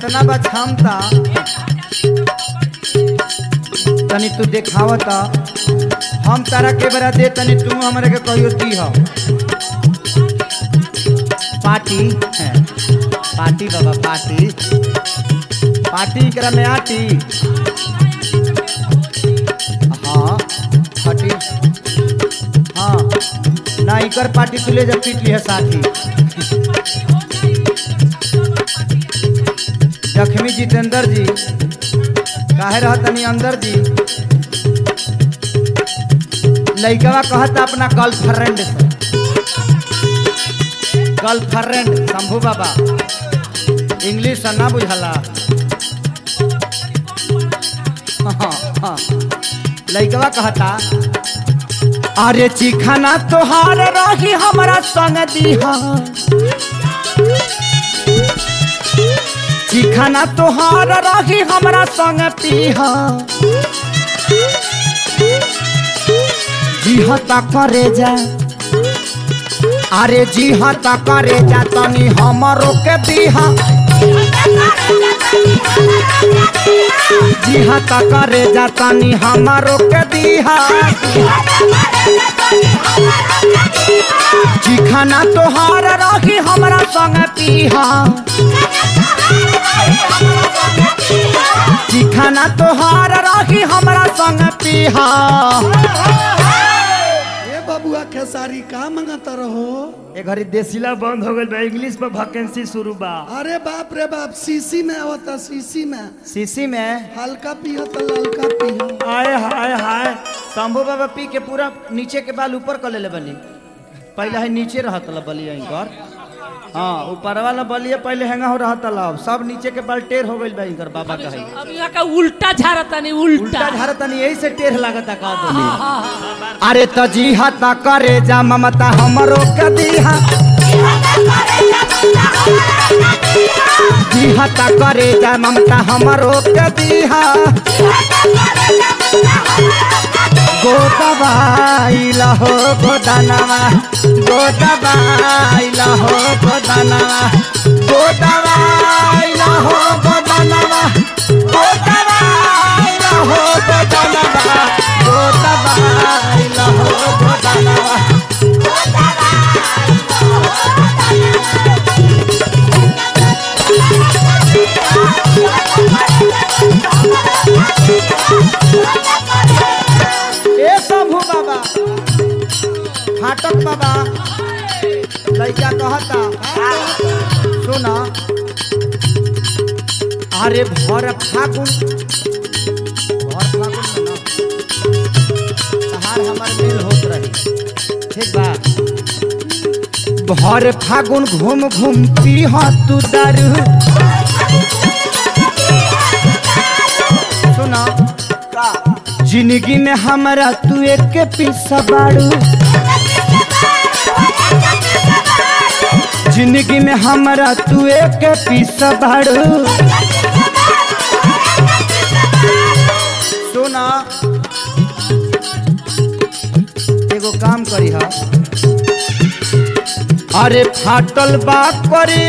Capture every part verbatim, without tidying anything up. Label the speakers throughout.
Speaker 1: कितना बा क्षमता तनी तू देखावता हम तारा के बरा दे तनी तू हमरे के कहियो दी हो पार्टी है पार्टी बाबा पार्टी पार्टी करा में आटी हाँ पार्टी हाँ ना इकर पार्टी तू ले जा पीट ली है साथी जख्मी जितेंद्र जी काहे रहतनी अंदर जी लइकवा कहता अपना गर्लफ्रेंड से गर्लफ्रेंड शंभू बाबा इंग्लिश ना बुझला हाँ हाँ लइकवा कहता अरे चिखाना तोहार रही हमारा संग दीहा चिखाना तोहार रही हमारा संग पीहा जी हता करे जा अरे जी हता करे जा तनी हमरो के दीहा जी हता करे जा तनी हमरो के दीहा चिखाना तोहार रही हमारा संग पीहा चिखाना तोहार रही हमारा संग पीहा
Speaker 2: बबुआ खेसारी का मंगता रहो
Speaker 3: ए घड़ी देसीला बंद हो गइल बा इंग्लिश में वैकेंसी शुरू बा
Speaker 2: अरे बाप रे बाप सीसी में आवता सीसी में
Speaker 1: सीसी में
Speaker 2: हल्का पियो तो ललका पियो
Speaker 3: हाय हाय हाय
Speaker 1: शंभू बाबा पी के पूरा नीचे के बाल ऊपर कर ले बनी पहले है नीचे रहत बलिया इनकर हाँ ऊपर वाला बलिया पहले हैंगा हो रहत सब नीचे के बाल टेढ़ हो गइल बा इनकर बाबा का है
Speaker 4: अब यहाँ का उल्टा झारता नहीं उल्टा
Speaker 1: उल्टा झारता नहीं यही से टेढ़ लागता का बोली अरे तो जी हता करे जा ममता हमरो के दीहा जी हता करे जा ममता हमरो के दीहा गोदबाइला हो गोदानवा गोदबाइला हो गोदानवा गोदबाइला हो गोदानवा गोदबाइला हो गोदानवा गोदबाइला हो गोदानवा ए शंभू बाबा फाटक बाबा लइका कहता सुना अरे भर फागुन भर फागुन में ना तहार हमार मेल होत रही ठीक बा भर फागुन घूम घूम पी तू दारू सुना जिंदगी में हमारा तू एक पीसा बाड़ू जिंदगी में हमारा तू एक पीसा बाड़ू सुना एगो काम करी हा अरे फाटल बा करे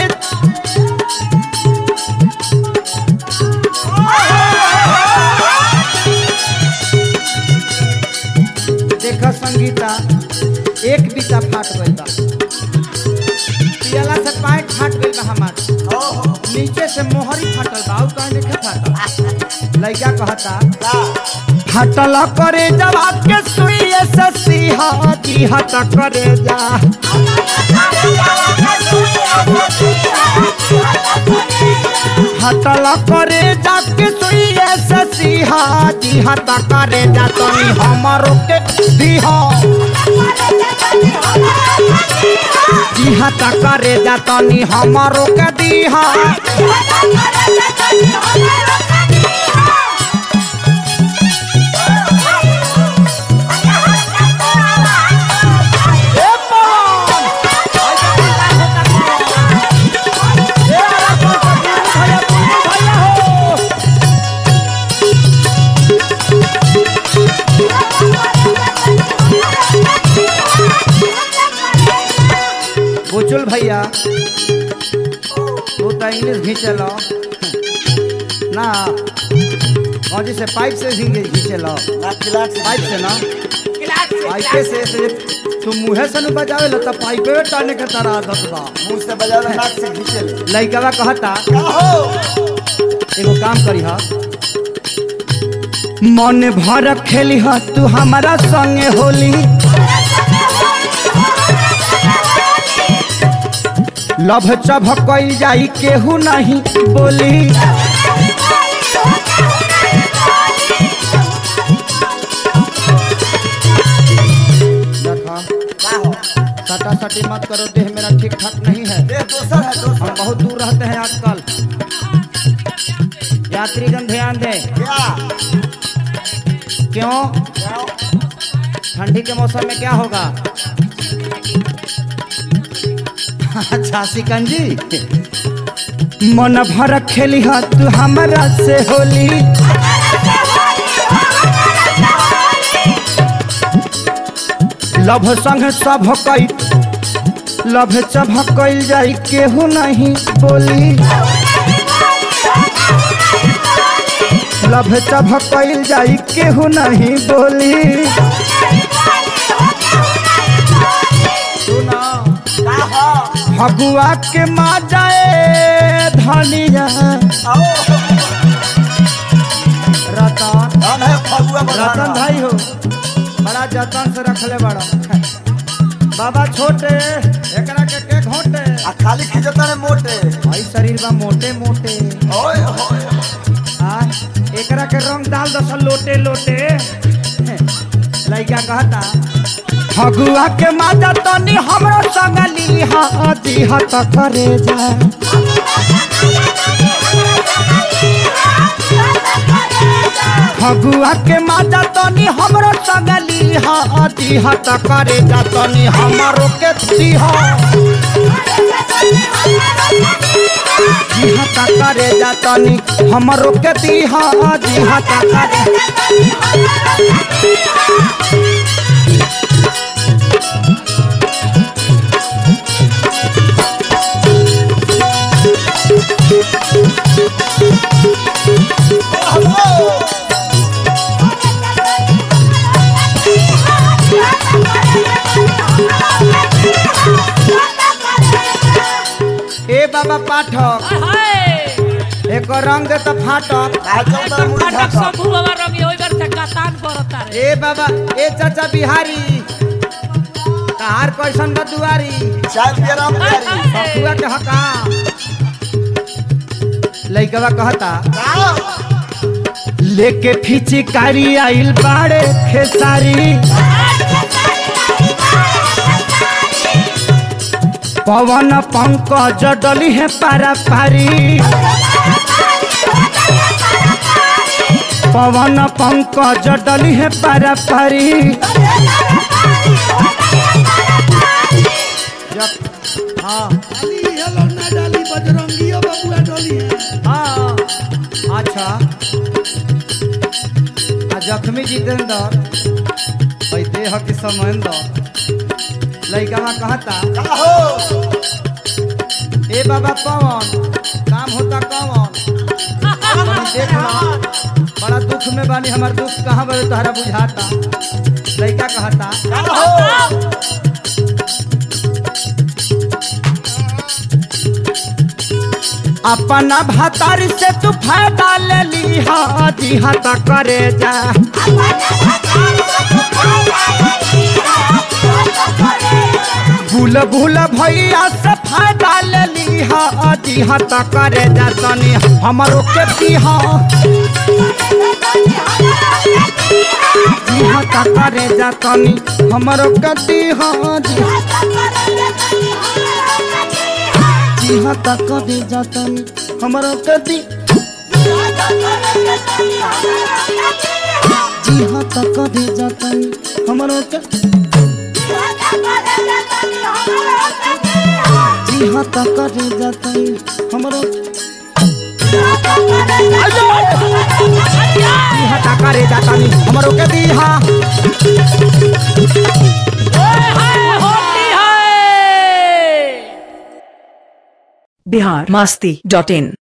Speaker 1: देखा संगीता एक बीता फाट गइल बा पियला से पाइप फाट गइल बा हमार नीचे से मोहरी फाटल बा और कहीं देखे फाटल लइका कहता फाटल करे जवाब के सुई से सीहा जी हट करे जा हटल करे जा के सुई से सीहा जी हट करे जा तनी हमरो के दीहा जी हट करे जा तनी हमरो के दीहा बुचुल भैया तू तो इंग्लिश घींचल ना कौन से पाइप से ही खींचे लो
Speaker 5: ना खिलाट से
Speaker 1: पाइप से ना
Speaker 4: क्लास से
Speaker 1: पाइपे से से तू मुँहे से न बजावे लो तो पाइपे में टाने के तरह आदत बा
Speaker 5: मुंह से बजावे नाक से खींचे ले
Speaker 1: लइकवा कहता
Speaker 5: का हो
Speaker 1: एगो काम करी हा मन भर खेली हा तू हमारा संगे होली लभ चभ कइल जाई केहू नहीं बोली देखा
Speaker 5: का हो
Speaker 1: सटा सटी मत करो, देह मेरा ठीक ठाक नहीं है।
Speaker 5: देह दोसर है दोसर
Speaker 1: हम बहुत दूर रहते हैं आजकल। यात्रीगण ध्यान दें।
Speaker 5: क्या
Speaker 1: क्यों?
Speaker 5: क्या
Speaker 1: ठंडी के मौसम में क्या होगा? अच्छा सिकंजी, मन भर खेली हा तू हमारा से होली, लभ संग सब कई लभ चभ कइल जाई केहू नहीं बोली, लभ चभ कइल जाई केहू नहीं बोली। सुना
Speaker 5: का हो
Speaker 1: फगुआ के माँ जाए धनिया रतन
Speaker 5: हम है फगुआ
Speaker 1: रतन
Speaker 5: बधाना
Speaker 1: भाई हो, बड़ा जतन से रखले बड़ा बाबा छोटे एकरा के के घोटे
Speaker 5: आ खाली खिजता ने मोटे
Speaker 1: भाई शरीर बा मोटे मोटे
Speaker 5: ओए होए
Speaker 1: आ एकरा के रंग डाल दस लोटे लोटे। लइका कहता फगुआ के माता तनी हमरो संगली हा जी हत करे जा, फगुआ के माता तनी हमरो संगली हा जी हत करे जा, तनी हमरो के दिहा जी हत करे जा, तनी हमरो के दिहा जी हत करे। ए बाबा पाठक एक रंग तो फाटक।
Speaker 5: आ चौदह मुड़ी
Speaker 4: फाटक
Speaker 5: झाका
Speaker 4: सब बाबा रंगी ओइ बार तक कातान करता रे।
Speaker 1: ए बाबा ए चाचा बिहारी कहार कैसन बा दुआरी
Speaker 5: चाय पिया राम प्यारी
Speaker 1: फगुआ के हका। लइकवा कहता
Speaker 5: का
Speaker 1: लेके फिचिकारी आइल बाड़े खेसारी, पवन पंकज डली है पारा पारी, पवन पंकज डली है पारा पारी। हाँ
Speaker 2: डाली हेलो ना डाली बजरंगियो बबुआ डोली है।
Speaker 1: हाँ अच्छा आ जख्मी जितेंद्र भाई देह के समंदर। लइका कहता
Speaker 5: का हो
Speaker 1: ए बाबा पवन काम होता कौन देख ला, बड़ा दुख में बानी, हमार दुख कहाँ बड़े तोहरा बुझाता। लइका कहता
Speaker 5: का हो
Speaker 1: अपना भातारी से तू फायदा ले ली हा जी हत करे जा, भूल भूल भैया से फायदा ले ली हा जी हत करे जा, तनी हमरो के दिहा जी हत करे जा, तनी हमरो के दिहा जी हत करे जा, तनी हमरो के दी जी हत करे जा, तनी हमरो के जी हत करे जा, तनी हमरो जी हत करे जा, तनी हमरो के दिहा।
Speaker 6: बिहार मस्ती डॉट इन।